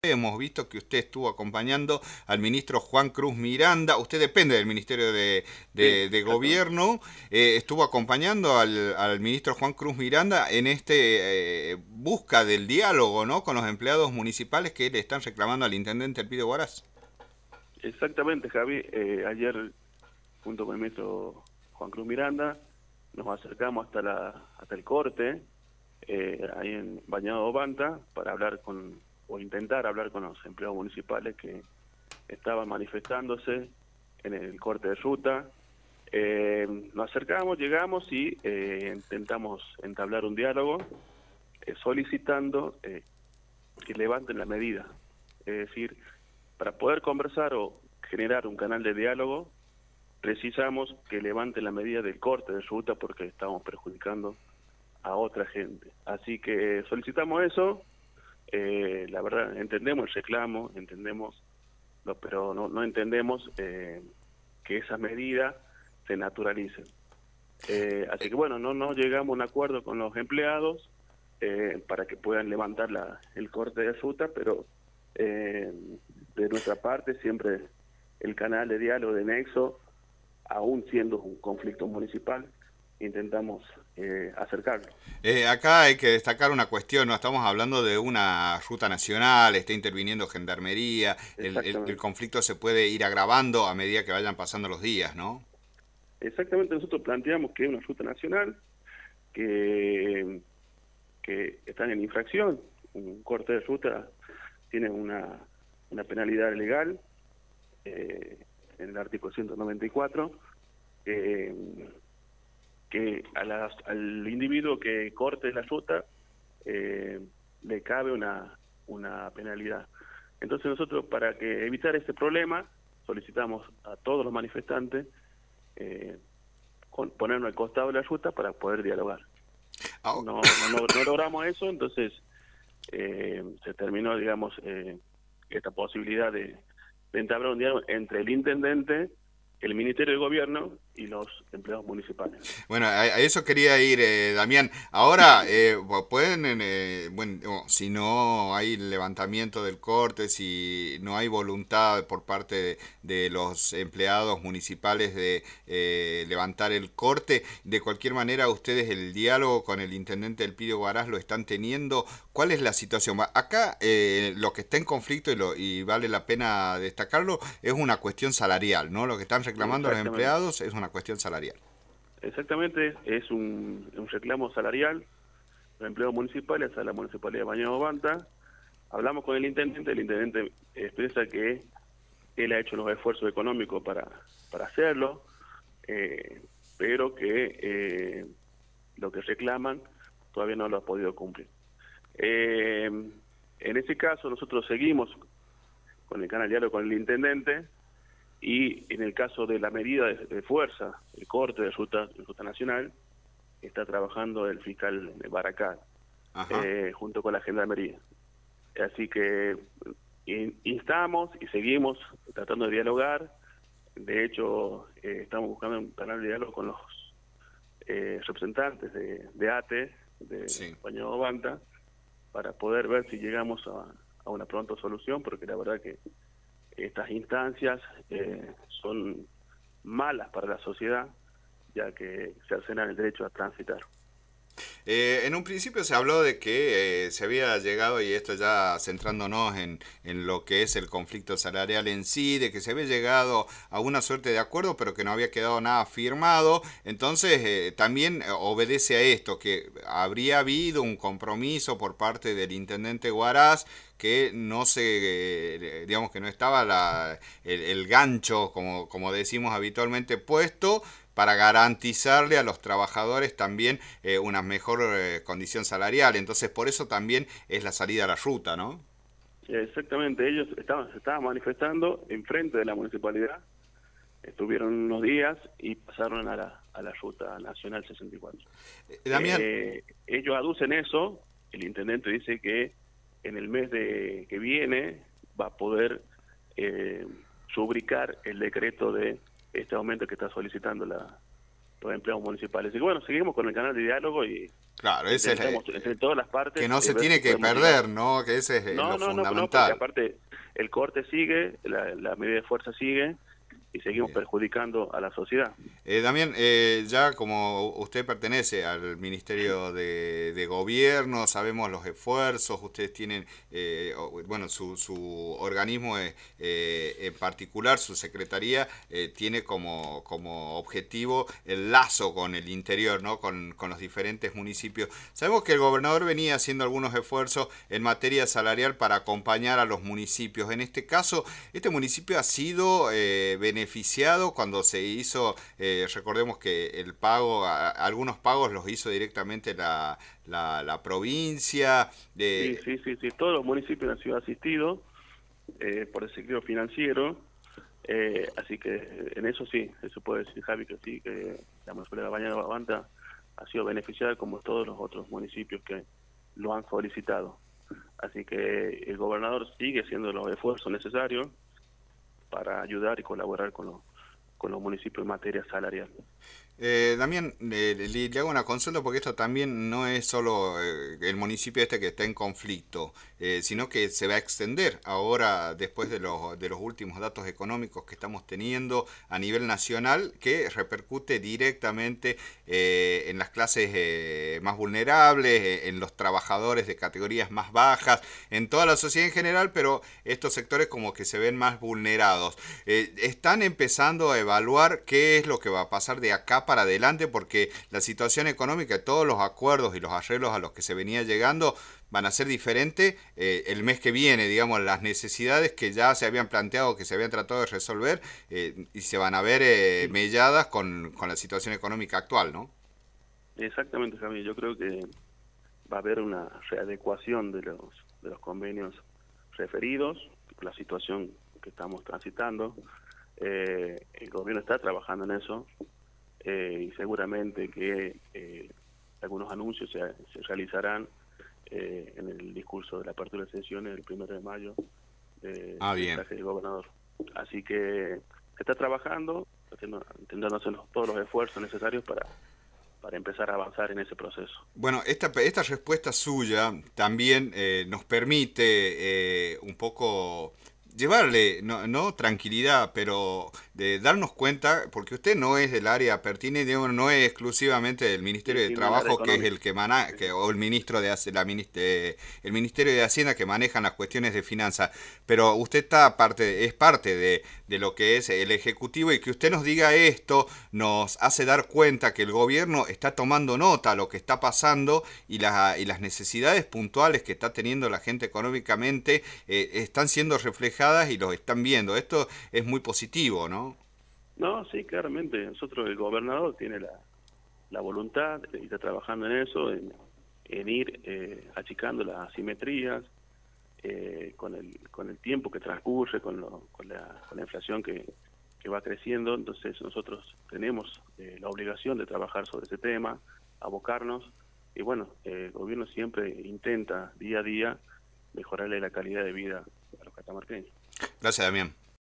Hemos visto que usted estuvo acompañando al ministro Juan Cruz Miranda, usted depende del Ministerio Sí, de exactamente. Gobierno, estuvo acompañando al ministro Juan Cruz Miranda en busca del diálogo, ¿no?, con los empleados municipales que le están reclamando al intendente Elpidio Huaraz. Exactamente, Javi. Ayer, junto con el ministro Juan Cruz Miranda, nos acercamos hasta el corte, ahí en Bañado Banta, para o intentar hablar con los empleados municipales que estaban manifestándose en el corte de ruta. Nos acercamos, llegamos y intentamos entablar un diálogo, solicitando que levanten la medida. Es decir, para poder conversar o generar un canal de diálogo, precisamos que levanten la medida del corte de ruta porque estamos perjudicando a otra gente. Así que solicitamos eso. La verdad, entendemos el reclamo, pero no entendemos que esas medidas se naturalicen. Así que bueno, no llegamos a un acuerdo con los empleados para que puedan levantar el corte de ruta, pero de nuestra parte siempre el canal de diálogo de Nexo, aún siendo un conflicto municipal, intentamos acercarlo. Acá hay que destacar una cuestión, no estamos hablando de una ruta nacional, está interviniendo gendarmería, el Exactamente. conflicto se puede ir agravando a medida que vayan pasando los días, ¿no? Exactamente, nosotros planteamos que es una ruta nacional, que, que están en infracción. Un corte de ruta tiene una penalidad legal en el artículo 194, eh, que al individuo que corte la ruta eh, le cabe una penalidad. Entonces nosotros, para que evitar ese problema, solicitamos a todos los manifestantes eh, ponernos al costado de la ruta para poder dialogar. Ah, No logramos eso, entonces se terminó, digamos, esta posibilidad de entablar un diálogo entre el intendente, el Ministerio de Gobierno y los empleados municipales. bueno, a eso quería ir, Damián. Ahora, pueden, bueno, si no hay levantamiento del corte, si no hay voluntad por parte de los empleados municipales de levantar el corte, de cualquier manera ustedes el diálogo con el intendente Elpidio Huaraz lo están teniendo. ¿Cuál es la situación? Acá lo que está en conflicto y vale la pena destacarlo es una cuestión salarial, ¿no? Lo que están reclamando los Exactamente. empleados es una cuestión salarial. Exactamente, es un reclamo salarial, los empleados municipales a la Municipalidad de Bañado Banta. Hablamos con el intendente expresa que él ha hecho los esfuerzos económicos para hacerlo, eh, pero que lo que reclaman todavía no lo ha podido cumplir. En ese caso nosotros seguimos con el canal diálogo con el intendente, y en el caso de la medida de fuerza, el corte de ruta nacional, está trabajando el fiscal de Baracá, Ajá. junto con la gendarmería. Así que instamos y seguimos tratando de dialogar. De hecho, estamos buscando un canal de diálogo con los representantes de ATE, de Sí. Bañado Banta, para poder ver si llegamos a una pronta solución, porque la verdad que estas instancias son malas para la sociedad, ya que cercenan el derecho a transitar. En un principio se habló de que se había llegado, y esto ya centrándonos en lo que es el conflicto salarial en sí, de que se había llegado a una suerte de acuerdo, pero que no había quedado nada firmado. Entonces, también obedece a esto, que habría habido un compromiso por parte del intendente Huaraz que no se, digamos que no estaba el gancho, como decimos habitualmente, puesto para garantizarle a los trabajadores también una mejor condición salarial. Entonces, por eso también es la salida a la ruta, ¿no? Exactamente, ellos se estaban manifestando enfrente de la municipalidad, estuvieron unos días y pasaron a la ruta nacional 64. Damián, Ellos aducen eso, el intendente dice que en el mes que viene va a poder rubricar el decreto de este aumento que está solicitando los empleados municipales. Y bueno, seguimos con el canal de diálogo y Claro, ese es entre todas las partes. que no se ver tiene si que podemos perder, llegar. ¿no? Que ese es No, lo no, no, no, porque fundamental. aparte el corte sigue, la medida de fuerza sigue y seguimos Bien. perjudicando a la sociedad. Damián, ya como usted pertenece al Ministerio de Gobierno, sabemos los esfuerzos, ustedes tienen, bueno, su organismo en particular, su secretaría, tiene como objetivo el lazo con el interior, ¿no? Con los diferentes municipios. Sabemos que el gobernador venía haciendo algunos esfuerzos en materia salarial para acompañar a los municipios. En este caso, este municipio ha sido beneficiado cuando se hizo, recordemos que el pago, algunos pagos los hizo directamente la provincia. Sí, sí, sí, sí, todos los municipios han sido asistidos por el sector financiero, así que en eso sí, eso puede decir Javi que sí, que la municipalidad de Bañado Banta ha sido beneficiada como todos los otros municipios que lo han solicitado. Así que el gobernador sigue haciendo los esfuerzos necesarios para ayudar y colaborar con los municipios en materia salarial. Damián, le hago una consulta porque esto también no es solo el municipio este que está en conflicto, sino que se va a extender ahora después de los últimos datos económicos que estamos teniendo a nivel nacional, que repercute directamente en las clases más vulnerables, en los trabajadores de categorías más bajas, en toda la sociedad en general, pero estos sectores como que se ven más vulnerados. Están empezando a evaluar qué es lo que va a pasar de acá para adelante, porque la situación económica y todos los acuerdos y los arreglos a los que se venía llegando van a ser diferentes el mes que viene, digamos, las necesidades que ya se habían planteado, que se habían tratado de resolver, y se van a ver melladas con la situación económica actual, ¿no? Exactamente, Javier. Yo creo que va a haber una readecuación de los convenios referidos, la situación que estamos transitando. El gobierno está trabajando en eso y seguramente que algunos anuncios se realizarán en el discurso de la apertura de sesiones el 1 de mayo del mensaje del gobernador. Así que se está trabajando, intentando hacer todos los esfuerzos necesarios para empezar a avanzar en ese proceso. Bueno, esta respuesta suya también nos permite un poco llevarle, no tranquilidad, pero de darnos cuenta, porque usted no es del área pertinente, digamos, no es exclusivamente del Ministerio de Trabajo, que es el que maneja, o el ministro de el Ministerio de Hacienda, que manejan las cuestiones de finanzas, pero usted es parte de lo que es el Ejecutivo, y que usted nos diga esto nos hace dar cuenta que el gobierno está tomando nota de lo que está pasando, y las necesidades puntuales que está teniendo la gente económicamente están siendo reflejadas y los están viendo. Esto es muy positivo, ¿no? No, sí, claramente. Nosotros, el gobernador tiene la voluntad y está trabajando en eso, en ir achicando las asimetrías con el tiempo que transcurre, con la inflación que va creciendo. Entonces nosotros tenemos la obligación de trabajar sobre ese tema, abocarnos, y bueno, el gobierno siempre intenta día a día mejorarle la calidad de vida a los catamarqueños. Gracias, Damián.